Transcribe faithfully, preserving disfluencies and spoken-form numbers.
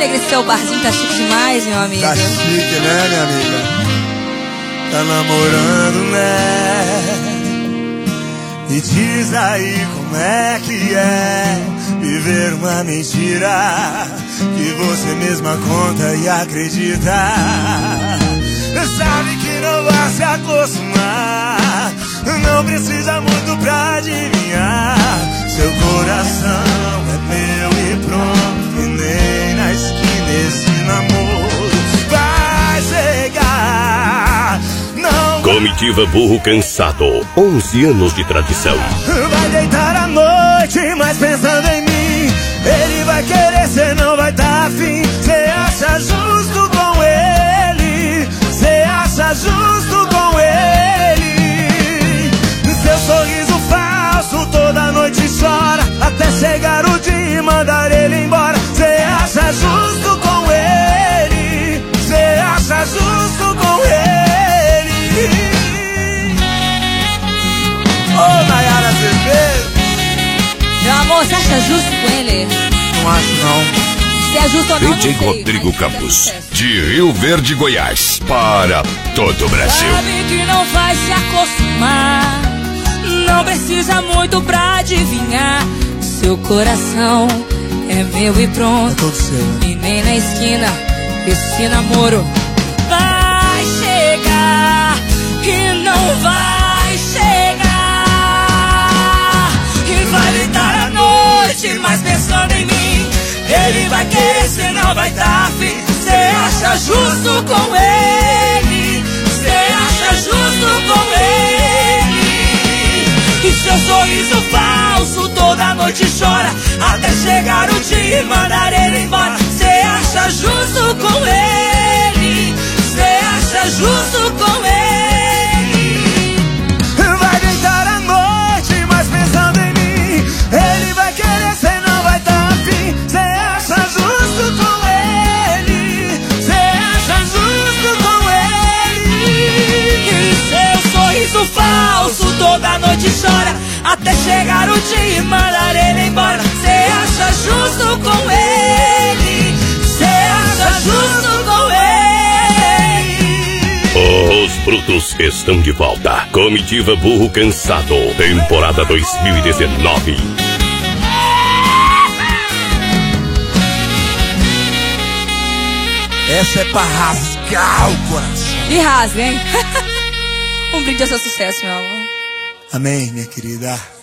enegreceu o barzinho, tá chique demais, meu amigo. Tá chique, né, minha amiga? Tá namorando, né? Me diz aí como é que é viver uma mentira que você mesma conta e acredita. Sabe que não vai se acostumar, não precisa muito pra adivinhar. Seu coração é meu e pronto, e nem na esquina esse namoro vai chegar. Não. Comitiva Burro Cansado, onze anos de tradição. Vai deitar à noite, mas pensando em mim. Ele vai querer, cê não vai tá afim. Cê acha justo com ele? Cê acha justo com ele? Seu sorriso falso toda noite chora, até chegar o dia e mandar ele embora. Cê acha justo com ele? Cê acha justo com ele? Ô, oh, Nayara Azevedo. Meu amor, você acha justo com ele? Não acho, não. Se é justo ou não, D J não sei, Rodrigo mas Campos, de Rio Verde, Goiás, para todo o Brasil. sabe que não vai se acostumar, não precisa muito pra adivinhar. Seu coração é meu e pronto, É todo seu. e nem na esquina esse namoro vai chegar. E não vai chegar. E vai deitar à noite, mas pensando em mim. Ele vai querer, cê não vai tá afim. Cê acha justo com ele? Cê acha justo com ele? E seu sorriso falso toda noite chora, até chegar o dia e mandar ele embora. Cê acha justo com ele? Cê acha justo com ele? Vai deitar à noite, mas pensando em mim. Ele vai querer, cê não vai tá afim. Cê acha justo com ele? Cê acha justo com ele? E seu sorriso falso toda noite chora, até chegar o dia e mandar ele embora. Cê acha justo com ele? Cê acha justo com ele? Os brutos estão de volta. Comitiva Burro Cansado, temporada dois mil e dezenove. Essa é pra rasgar o coração. E rasga, hein? Um brinde ao seu sucesso, meu amor. Amém, minha querida.